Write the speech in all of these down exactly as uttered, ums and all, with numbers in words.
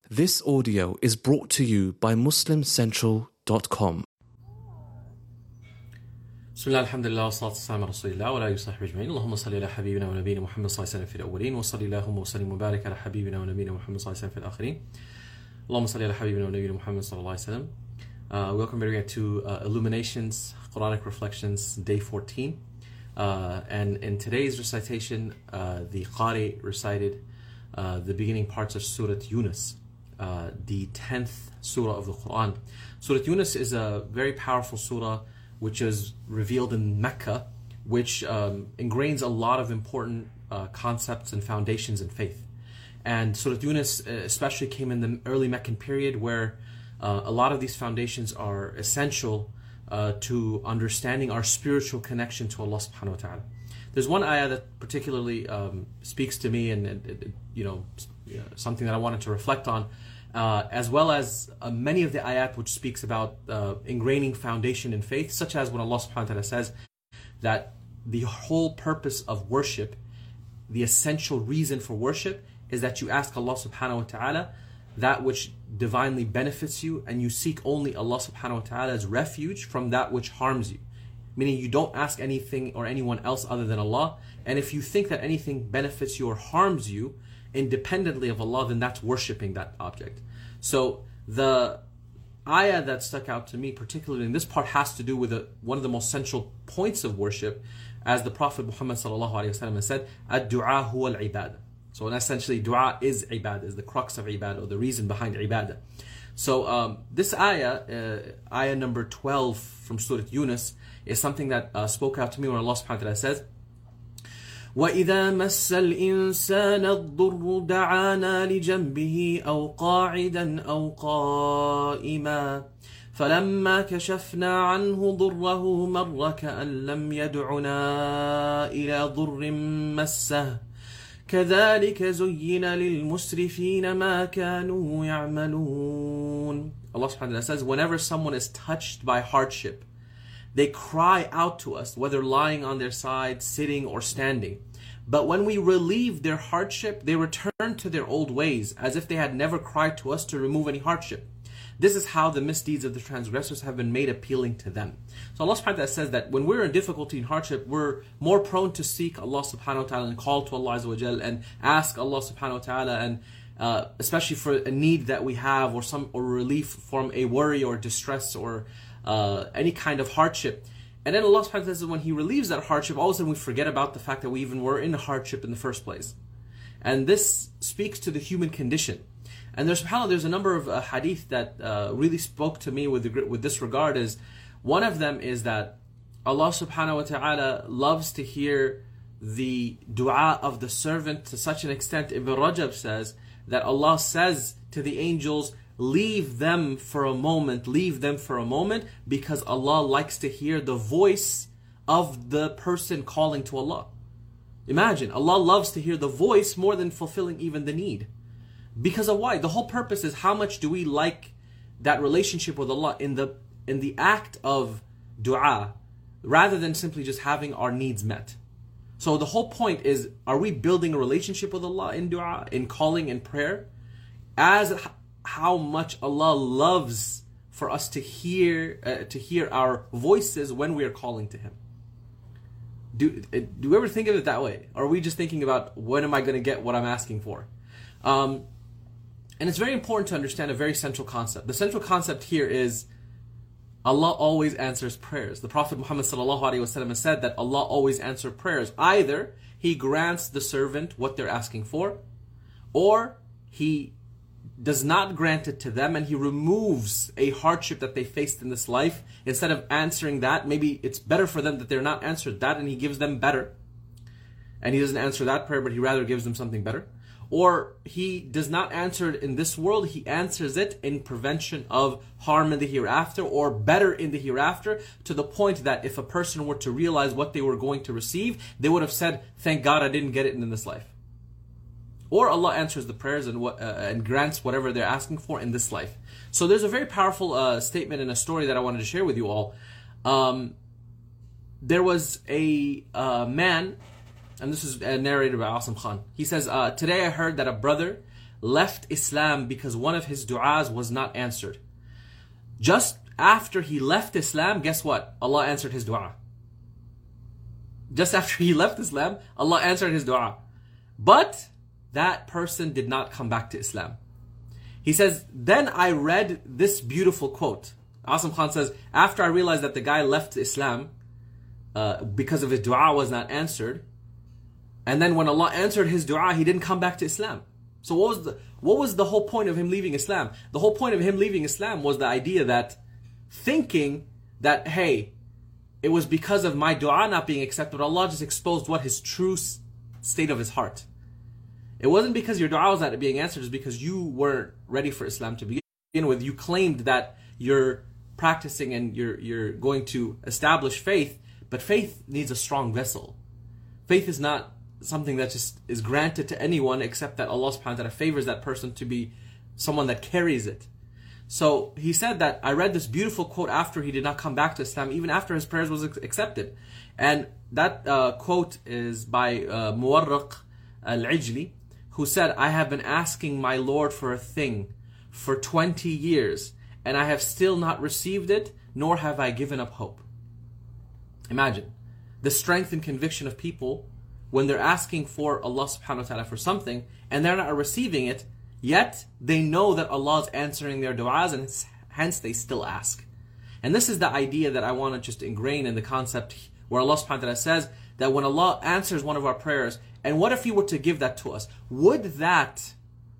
This audio is brought to you by muslim central dot com. بسم الله الحمد لله والصلاة والسلام على رسول الله وعلى آله وصحبه أجمعين. اللهم صل على حبيبنا ونبينا محمد صلى الله عليه وسلم في الأولين وصلي اللهم وسلم وبارك على حبيبنا ونبينا محمد صلى الله عليه وسلم في الآخرين. اللهم صل على حبيبنا ونبينا محمد صلى الله عليه وسلم. Uh, welcome again to uh, Illuminations, Quranic Reflections, day fourteen. Uh, and in today's recitation, uh, the Qari recited uh, the beginning parts of Surah Yunus, uh, the tenth surah of the Quran. Surah Yunus is a very powerful surah which is revealed in Mecca, which um, ingrains a lot of important uh, concepts and foundations in faith. And Surah Yunus especially came in the early Meccan period where uh, a lot of these foundations are essential uh, to understanding our spiritual connection to Allah subhanahu wa ta'ala. There's one ayah that particularly um, speaks to me and, and, and you know, something that I wanted to reflect on, Uh, as well as uh, many of the ayat which speaks about uh, ingraining foundation in faith, such as when Allah subhanahu wa ta'ala says that the whole purpose of worship, the essential reason for worship, is that you ask Allah subhanahu wa ta'ala that which divinely benefits you, and you seek only Allah subhanahu wa ta'ala's refuge from that which harms you. Meaning you don't ask anything or anyone else other than Allah, and if you think that anything benefits you or harms you independently of Allah, then that's worshipping that object. So the ayah that stuck out to me particularly in this part has to do with a, one of the most central points of worship, as the Prophet Muhammad sallallahu alaihi wasallam has said, ad-du'a huwa al-ibadah. So essentially dua is ibadah, is the crux of ibadah, or the reason behind ibadah. So um, this ayah, uh, ayah number twelve from Surah Yunus, is something that uh, spoke out to me when Allah subhanahu wa ta'ala says, وَإِذَا مَسَّ الْإِنسَانَ الضُّرُّ دَعَانَا لِجَنْبِهِ أَوْ قَاعِدًا أَوْ قَائِمًا فَلَمَّا كَشَفْنَا عَنْهُ ضُرَّهُ مَرَّ كَأَنْ لَمْ يَدْعُنَا إِلَى ضُرٍّ مَسَّهُ كَذَلِكَ زُيِّنَ لِلْمُسْرِفِينَ مَا كَانُوا يَعْمَلُونَ. Allah subhanahu wa ta'ala says, whenever someone is touched by hardship, they cry out to us, whether lying on their side, sitting, or standing. But when we relieve their hardship, they return to their old ways, as if they had never cried to us to remove any hardship. This is how the misdeeds of the transgressors have been made appealing to them. So Allah subhanahu wa ta'ala says that when we're in difficulty and hardship, we're more prone to seek Allah subhanahu wa ta'ala and call to Allah azza wa jal and ask Allah subhanahu wa ta'ala, and uh, especially for a need that we have, or some or relief from a worry or distress or Uh, any kind of hardship. And then Allah subhanahu wa ta'ala says when He relieves that hardship, all of a sudden we forget about the fact that we even were in hardship in the first place. And this speaks to the human condition. And there's, subhanAllah, there's a number of uh, hadith that uh, really spoke to me with, the, with this regard. Is one of them is that Allah subhanahu wa ta'ala loves to hear the dua of the servant to such an extent. Ibn Rajab says that Allah says to the angels, leave them for a moment, leave them for a moment, because Allah likes to hear the voice of the person calling to Allah. Imagine, Allah loves to hear the voice more than fulfilling even the need. Because of why? The whole purpose is how much do we like that relationship with Allah in the in the act of dua, rather than simply just having our needs met. So the whole point is, are we building a relationship with Allah in dua, in calling and prayer, as how much Allah loves for us to hear uh, to hear our voices when we are calling to Him. Do, do we ever think of it that way? Or are we just thinking about, when am I going to get what I'm asking for? Um, and it's very important to understand a very central concept. The central concept here is Allah always answers prayers. The Prophet Muhammad sallallahu alaihi wasallam has said that Allah always answers prayers. Either He grants the servant what they're asking for, or He does not grant it to them and He removes a hardship that they faced in this life. Instead of answering that, maybe it's better for them that they're not answered that, and He gives them better. And He doesn't answer that prayer, but He rather gives them something better. Or He does not answer it in this world, He answers it in prevention of harm in the hereafter, or better in the hereafter, to the point that if a person were to realize what they were going to receive, they would have said, thank God I didn't get it in this life. Or Allah answers the prayers and what, uh, and grants whatever they're asking for in this life. So there's a very powerful uh, statement and a story that I wanted to share with you all. Um, there was a uh, man, and this is uh, narrated by Asim Khan. He says, uh, today I heard that a brother left Islam because one of his du'as was not answered. Just after he left Islam, guess what? Allah answered his du'a. Just after he left Islam, Allah answered his du'a. But that person did not come back to Islam. He says, then I read this beautiful quote. Asim Khan says, after I realized that the guy left Islam uh, because of his du'a was not answered, and then when Allah answered his du'a, he didn't come back to Islam. So what was the what was the whole point of him leaving Islam? The whole point of him leaving Islam was the idea that thinking that, hey, it was because of my du'a not being accepted, Allah just exposed what his true state of his heart. It wasn't because your du'a was not being answered, it's because you weren't ready for Islam to begin with. You claimed that you're practicing and you're you're going to establish faith, but faith needs a strong vessel. Faith is not something that just is granted to anyone, except that Allah subhanahu wa ta'ala favors that person to be someone that carries it. So he said that I read this beautiful quote after he did not come back to Islam, even after his prayers was accepted. And that uh, quote is by uh, Muwarraq al-Ijli, who said, I have been asking my Lord for a thing for twenty years, and I have still not received it, nor have I given up hope. Imagine the strength and conviction of people when they're asking for Allah subhanahu wa ta'ala for something, and they're not receiving it, yet they know that Allah is answering their du'as, and hence they still ask. And this is the idea that I want to just ingrain in the concept where Allah subhanahu wa ta'ala says that when Allah answers one of our prayers, and what if He were to give that to us? Would that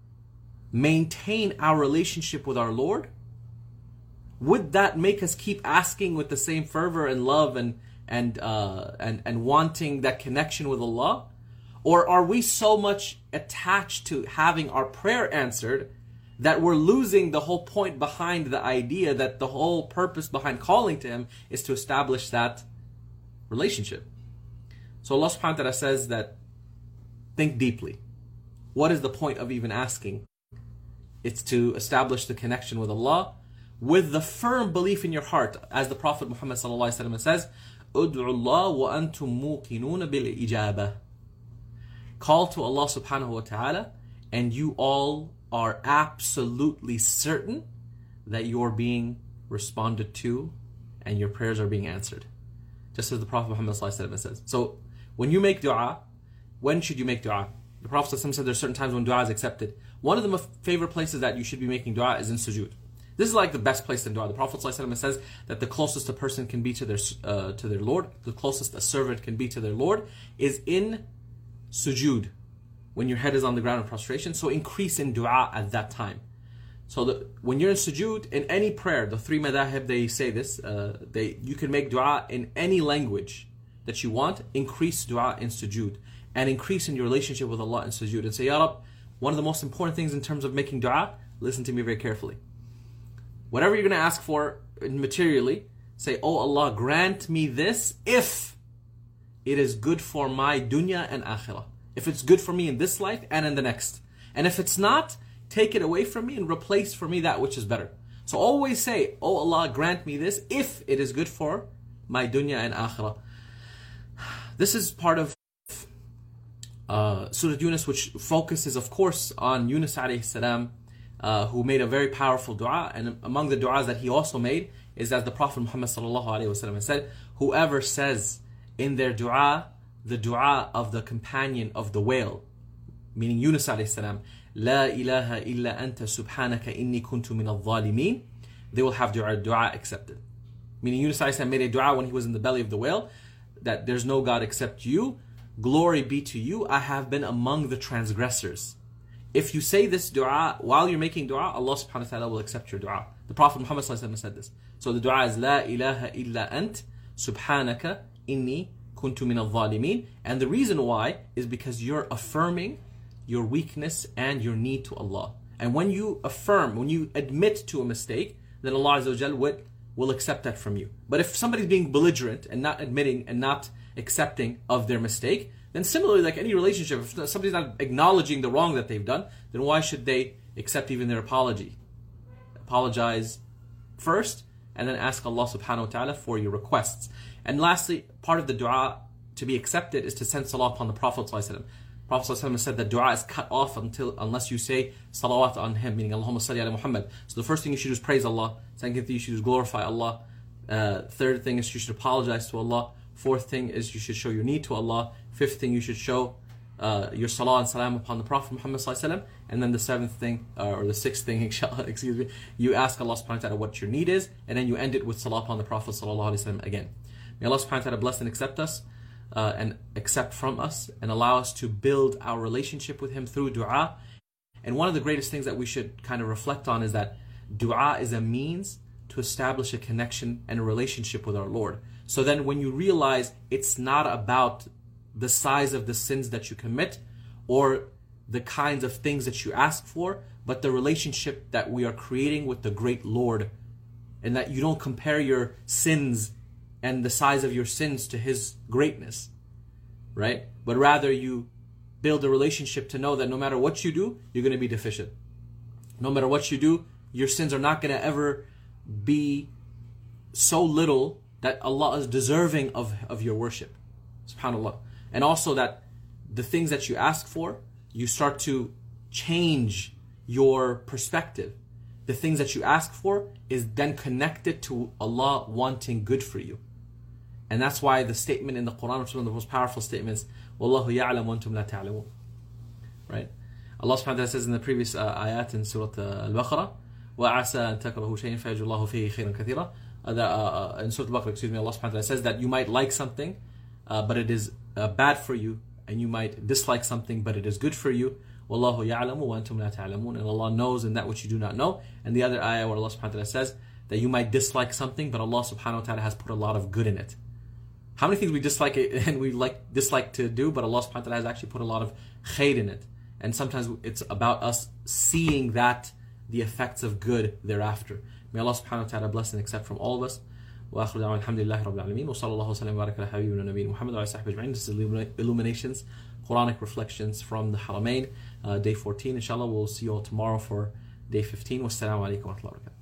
maintain our relationship with our Lord? Would that make us keep asking with the same fervor and love and and uh, and and wanting that connection with Allah? Or are we so much attached to having our prayer answered that we're losing the whole point behind the idea that the whole purpose behind calling to Him is to establish that relationship? So Allah subhanahu wa ta'ala says that, think deeply. What is the point of even asking? It's to establish the connection with Allah with the firm belief in your heart, as the Prophet Muhammad sallallahu alaihi wasallam says, "Ud'u Allah wa antum muqinun bil ijabah." Call to Allah subhanahu wa ta'ala, and you all are absolutely certain that you're being responded to and your prayers are being answered. Just as the Prophet Muhammad sallallahu alaihi wasallam says. So when you make dua, when should you make dua? The Prophet sallallahu alaihi wasallam said there's certain times when dua is accepted. One of the favorite places that you should be making dua is in sujood. This is like the best place in dua. The Prophet ﷺ says that the closest a person can be to their uh, to their Lord, the closest a servant can be to their Lord, is in sujood, when your head is on the ground in prostration. So increase in dua at that time. So the, when you're in sujood, in any prayer, the three madahib, they say this, uh, they you can make dua in any language that you want. Increase dua in sujood, and increase in your relationship with Allah in sujood. And say, Ya Rab, one of the most important things in terms of making dua, listen to me very carefully. Whatever you're going to ask for materially, say, Oh Allah, grant me this if it is good for my dunya and akhirah. If it's good for me in this life and in the next. And if it's not, take it away from me and replace for me that which is better. So always say, Oh Allah, grant me this if it is good for my dunya and akhirah. This is part of uh, Surah Yunus, which focuses, of course, on Yunus alayhi salam, Uh, who made a very powerful dua. And among the du'as that he also made is, as the Prophet Muhammad sallallahu alaihi wasallam said, whoever says in their dua the dua of the companion of the whale, meaning Yunus alayhi salam, La ilaha illa anta subhanaka inni kuntu min al-zalimin, they will have dua, dua accepted. Meaning Yunus alayhi salam made a dua when he was in the belly of the whale, that there's no God except you, glory be to you, I have been among the transgressors. If you say this dua while you're making dua, Allah subhanahu wa ta'ala will accept your dua. The Prophet Muhammad sallallahu alaihi wasallam said this. So the dua is La ilaha illa ant subhanaka inni kuntu min al-zalimin. And the reason why is because you're affirming your weakness and your need to Allah. And when you affirm, when you admit to a mistake, then Allah Azza wa Jal will, will accept that from you. But if somebody's being belligerent and not admitting and not accepting of their mistake, then similarly, like any relationship, if somebody's not acknowledging the wrong that they've done, then why should they accept even their apology? Apologize first, and then ask Allah subhanahu wa ta'ala for your requests. And lastly, part of the dua to be accepted is to send salah upon the Prophet sallallahu alaihi wasallam. Prophet ﷺ said that dua is cut off until unless you say salawat on him, meaning Allahumma salli ala Muhammad. So the first thing you should do is praise Allah. Second thing you should do is glorify Allah. Uh, third thing is you should apologize to Allah. Fourth thing is you should show your need to Allah. Fifth thing you should show uh, your salah and salam upon the Prophet Muhammad ﷺ. And then the seventh thing, uh, or the sixth thing, inshallah, excuse me, you ask Allah subhanahu wa ta'ala what your need is, and then you end it with salah upon the Prophet ﷺ again. May Allah subhanahu wa ta'ala bless and accept us. Uh, and accept from us and allow us to build our relationship with Him through dua. And one of the greatest things that we should kind of reflect on is that dua is a means to establish a connection and a relationship with our Lord. So then when you realize it's not about the size of the sins that you commit or the kinds of things that you ask for, but the relationship that we are creating with the great Lord, and that you don't compare your sins and the size of your sins to His greatness, right? But rather you build a relationship to know that no matter what you do, you're going to be deficient. No matter what you do, your sins are not going to ever be so little that Allah is deserving of, of your worship. SubhanAllah. And also that the things that you ask for, you start to change your perspective. The things that you ask for is then connected to Allah wanting good for you. And that's why the statement in the Quran, which is one of the most powerful statements, وَاللَّهُ يَعْلَمُ وَأَنْتُمْ لَا تَعْلَمُونَ. Right? Allah subhanahu wa ta'ala says in the previous uh, ayat in Surah uh, Al-Baqarah, وَعَسَىٰ أَن تَكْرَهُ شَيْءٍ فَيَجْعَلُ اللَّهُ فِيهِ خَيْرًا كَثِيرًا. Uh, the, uh, in Surah Al-Baqarah, excuse me, Allah subhanahu wa ta'ala says that you might like something, uh, but it is uh, bad for you, and you might dislike something, but it is good for you. وَاللَّهُ يَعْلَمُ وَأَنْتُمْ لَا تَعْلَمُونَ. And Allah knows in that which you do not know. And the other ayah where Allah subhanahu wa ta'ala says that you might dislike something, but Allah subhanahu wa ta'ala has put a lot of good in it. How many things we dislike it and we like dislike to do, but Allah subhanahu wa ta'ala has actually put a lot of khair in it. And sometimes it's about us seeing that, the effects of good thereafter. May Allah subhanahu wa ta'ala bless and accept from all of us. وآخر دعوانا الحمد لله رب العالمين وصلى الله وسلم وبارك على حبيبنا نبينا محمد وعلى صحبه أجمعين. This is Illuminations, Quranic Reflections from the Haramain, uh, day fourteen. Inshallah, we'll see you all tomorrow for day fifteen. Wassalamu alaikum wa rahmatullahi wa barakatuh.